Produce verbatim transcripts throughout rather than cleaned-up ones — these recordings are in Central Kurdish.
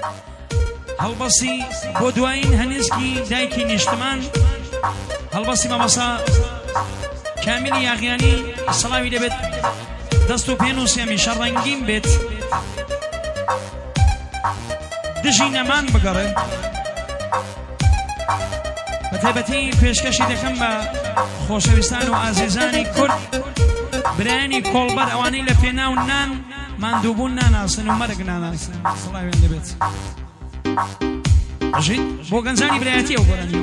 هەڵبەسی بۆ دوایین هەنێزکی دایکی نیشتمان هەڵبەسی مامەسا کامیلی یاغیانی سەڵاوی دەبێت دەست و پێ نووسێمی شەڕەنگیم بێت دژی نەمان بگەڕێ بە تایبەتی پێشکەشی دەکەم بە خۆشەویستان و ئازیزانی کورد برایانی کۆڵبەر ئەوانەی لە پێناو نان ماندووبوون ناناسن و مەرگ ناناسن سەڵاویان دەبێت ژیت بۆ گەنجانی برایەتی ئەو گۆرانی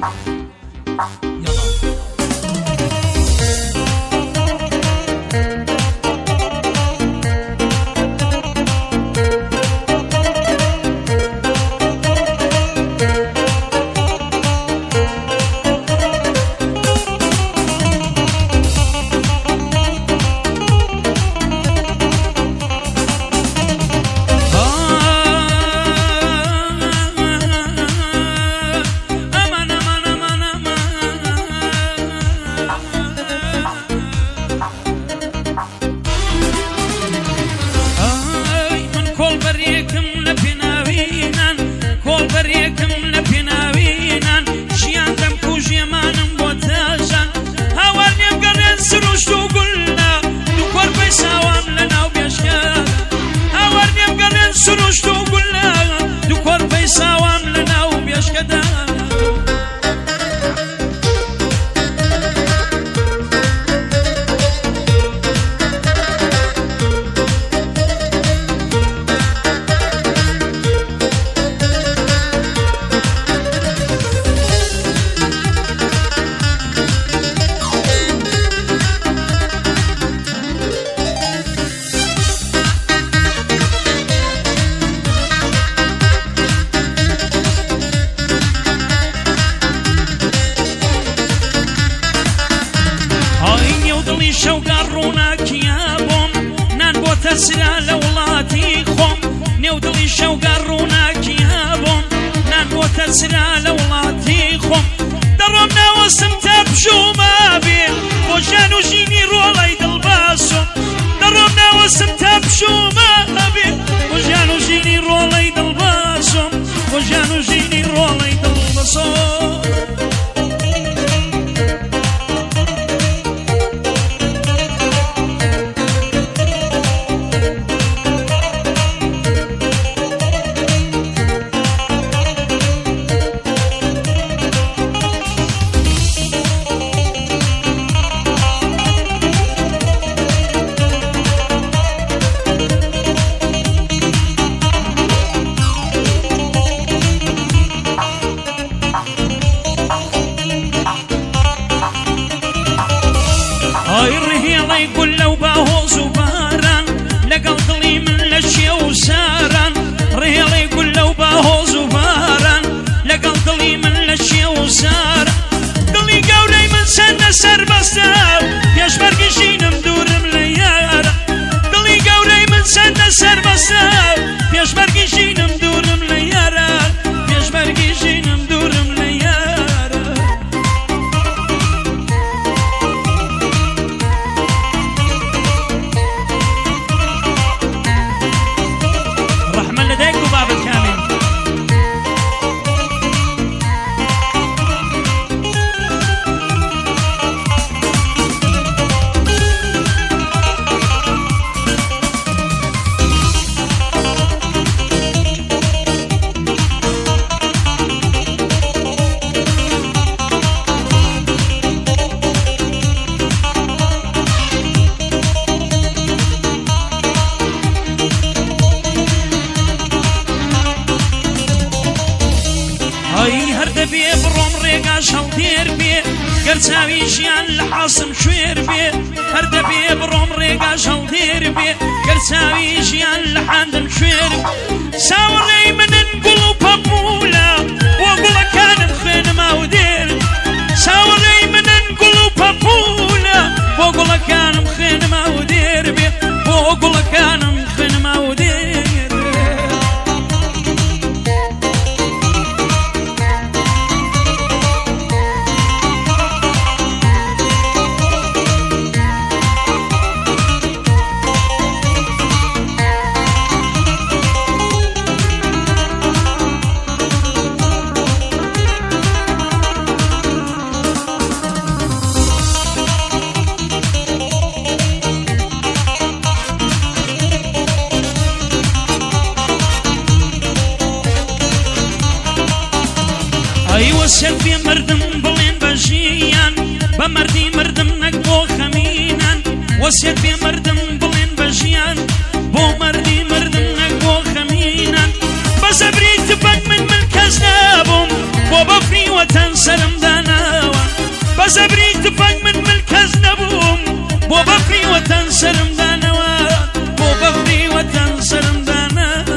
وەسیەت بێ مردم بڵێن بە ژیان بە مردی مردم نەک بۆ خەمینان وەسیەت بێ مردم بڵێن بە ژیان بۆ مردی مردم نەک بۆ خەمینان بە زەبری تفەنگ من من کەس نەبووم بۆ بەفری وەتەن سەرم داناوە بە زەبری تفەنگ من من کەس نەبووم بۆ بەفری وەتەن سەرم دانەوە بۆ بەفری وەتەن سەرم داناوە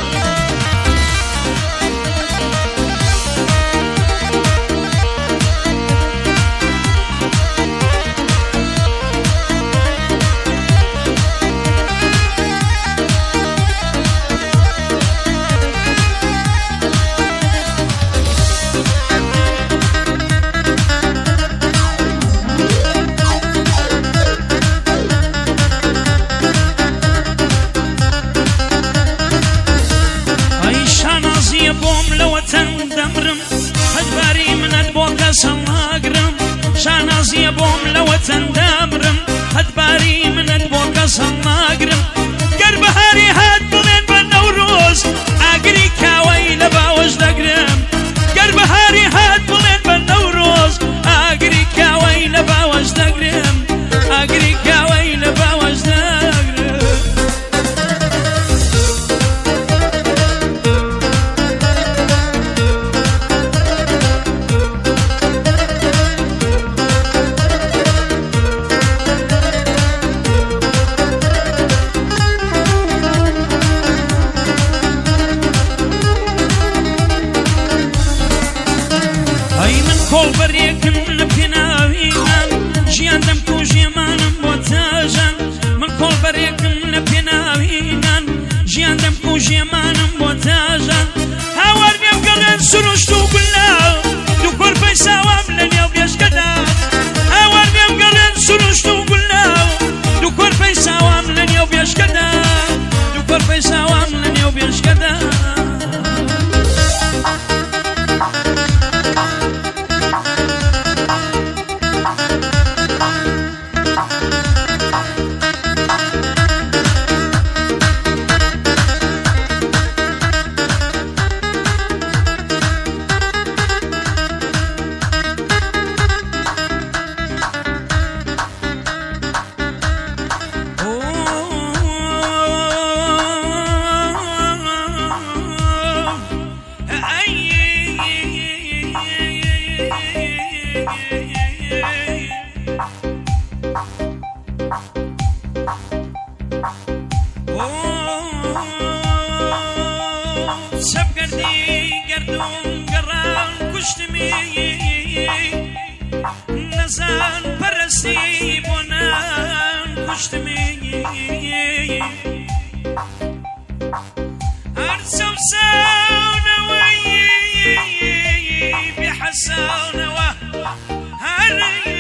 شانازیە بۆم لەوە چەندامرم هەتباری منت بۆ کەسم ناگرم گەر بەهاری هات بڵێن بە نەورۆز ئاگری کاوەی لە باوەش دەگرم گەر بەهاری هات بڵێن بە نەورۆز ئاگری کاوەی لە باوەش دەگرم ئاگری کاوەی لە باوەش دەگرم کۆڵبەرێکم لە پێناوینان ژیان دەمکە و ژێمانم بۆ تاژان من کۆڵبەرێکم لە پێناوینان ژیان دەمکە و ژێمانم بۆ تاژان هاوار پێم گەڵێن سروشت و گولاو دوو کۆرپەی ساوام لە نێو بێشکەدا هاوار پێم گەڵێن سروشت و گولاو دوو کۆرپەی ساوام لە نێو بێشکەدا دوو کۆرپەی ساوام لە نێو بێشکەدا نزان پرستی بونان کشتمی هر سوسانوی بحسانوه هر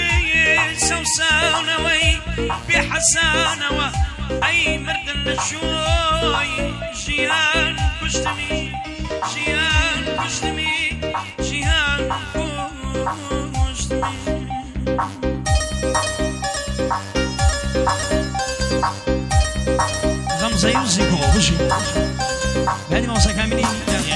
سوسانوی بحسانوه ای مردن نشوی جیان کشتمی جیان کشتمی جیان کشتمی غمزة يوزي بغو بجي هذه موسيقى مني